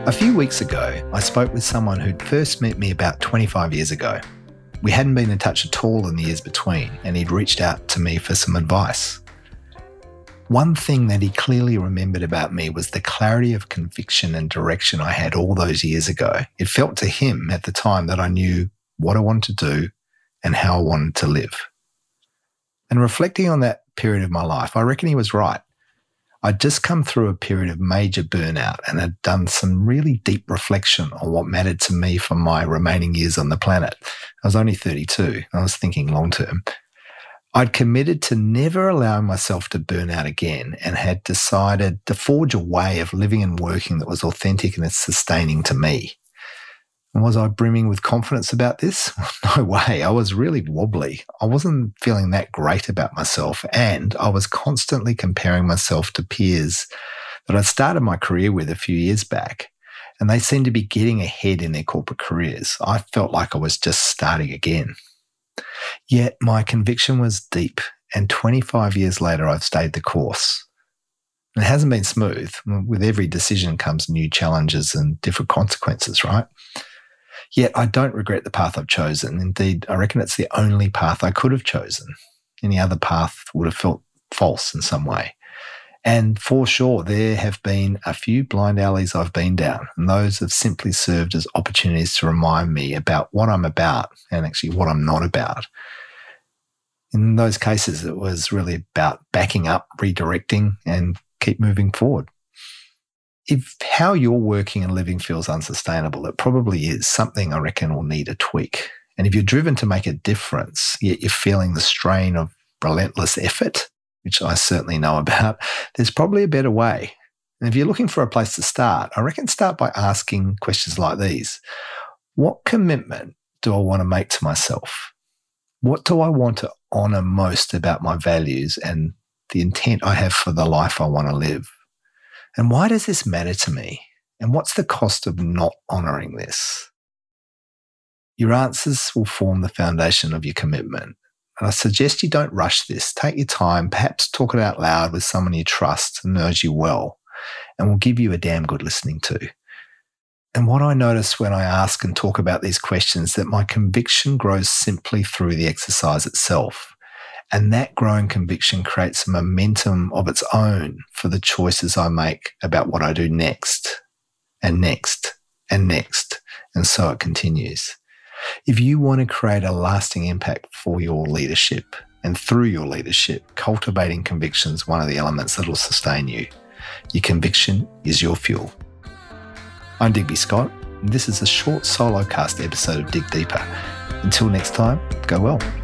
A few weeks ago, I spoke with someone who'd first met me about 25 years ago. We hadn't been in touch at all in the years between, and he'd reached out to me for some advice. One thing that he clearly remembered about me was the clarity of conviction and direction I had all those years ago. It felt to him at the time that I knew what I wanted to do and how I wanted to live. And reflecting on that period of my life, I reckon he was right. I'd just come through a period of major burnout and had done some really deep reflection on what mattered to me for my remaining years on the planet. I was only 32. I was thinking long term. I'd committed to never allowing myself to burn out again and had decided to forge a way of living and working that was authentic and sustaining to me. And was I brimming with confidence about this? No way. I was really wobbly. I wasn't feeling that great about myself, and I was constantly comparing myself to peers that I'd started my career with a few years back, and they seemed to be getting ahead in their corporate careers. I felt like I was just starting again. Yet my conviction was deep, and 25 years later, I've stayed the course. It hasn't been smooth. With every decision comes new challenges and different consequences, right? Yet I don't regret the path I've chosen. Indeed, I reckon it's the only path I could have chosen. Any other path would have felt false in some way. And for sure, there have been a few blind alleys I've been down, and those have simply served as opportunities to remind me about what I'm about and actually what I'm not about. In those cases, it was really about backing up, redirecting, and keep moving forward. If how you're working and living feels unsustainable, it probably is something I reckon will need a tweak. And if you're driven to make a difference, yet you're feeling the strain of relentless effort, which I certainly know about, there's probably a better way. And if you're looking for a place to start, I reckon start by asking questions like these. What commitment do I want to make to myself? What do I want to honour most about my values and the intent I have for the life I want to live? And why does this matter to me? And what's the cost of not honouring this? Your answers will form the foundation of your commitment. And I suggest you don't rush this. Take your time, perhaps talk it out loud with someone you trust and knows you well, and will give you a damn good listening to. And what I notice when I ask and talk about these questions, that my conviction grows simply through the exercise itself. And that growing conviction creates a momentum of its own for the choices I make about what I do next, and next, and next. And so it continues. If you want to create a lasting impact for your leadership and through your leadership, cultivating conviction is one of the elements that will sustain you. Your conviction is your fuel. I'm Digby Scott, and this is a short solo cast episode of Dig Deeper. Until next time, go well.